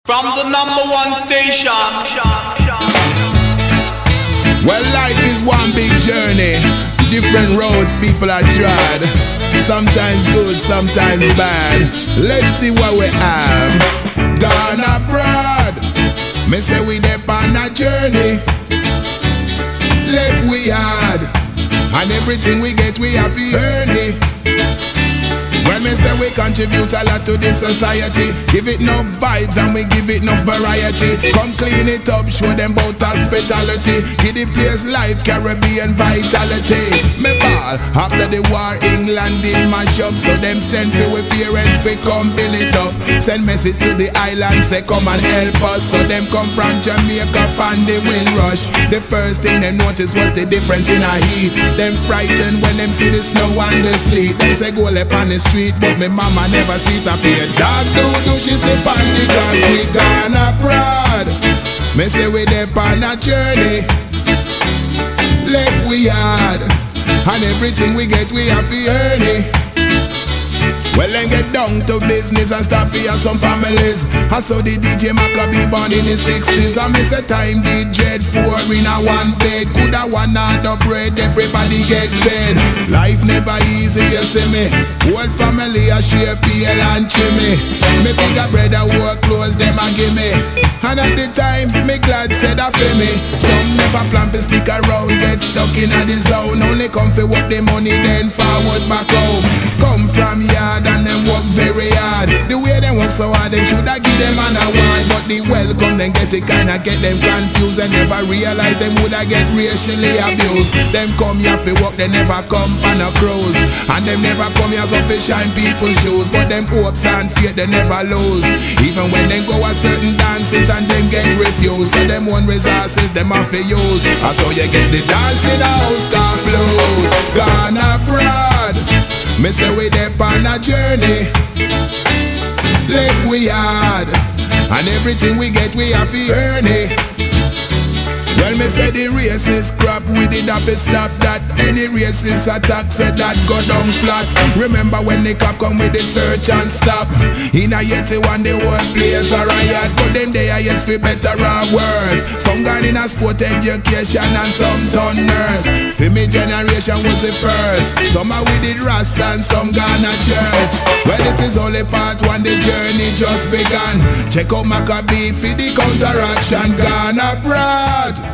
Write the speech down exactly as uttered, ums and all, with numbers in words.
From the number one station. Well, life is one big journey. Different roads people are tried. Sometimes good, sometimes bad. Let's see what we have. Gone abroad. Me say we dep on a journey. Left we hard. And everything we get we have to earn it. When me say we contribute a lot to this society, give it no vibes and we give it no variety. Come clean it up, show them bout hospitality. Give the place life, Caribbean vitality. Me ball, after the war England did mash up, so them send for we parents fi come build it up. Send message to the island, say come and help us. So them come from Jamaica and the wind rush. The first thing they noticed was the difference in our heat. Them frightened when them see the snow and the sleet. Them say go lep on the street, but me mama never see it appear. Dog do do she say pan the concrete gone abroad. Me say we dep on a journey. Left we hard. And everything we get we have to earn it. Well, then get down to business and start for some families. I saw the D J Maccabee born in the sixties. I miss a time the dread four in a one bed. Coulda one out of bread, everybody get fed. Life never easy, you see me. Whole family a share peel and chimney. Me bigger brother work clothes, them a give me. And at the time, me glad said that for me. Some never plan to stick around, get stuck in a the zone. Only come for work the money, then forward back home. Come from yard and them work very hard. The way them work so hard, they shoulda give them an award. But the welcome, then get it kinda get them confused. And never realize them woulda get racially abused. Them come here for work, they never come on a cruise. And them never come here so for shine people's shoes. But them hopes and faith, they never lose. Even when they go a certain dances and them get refused. So them own resources, them have to use. And so you get the dancing house car blues. Gone abroad. Me say we dep on a journey. Left we hard. And everything we get we have to earn it. Well, me say the race is crap, we did have to stop that. Any racist attack said that go down flat. Remember when the cop come with the search and stop. In a yeti one the whole place a riot. But them they are yes for better or worse. Some gone in a sport education and some turn nurse. For me generation was the first. Some are with the ras and some gone a church. Well, this is only part one, the journey just begun. Check out Maccabee for the counteraction. Gone abroad.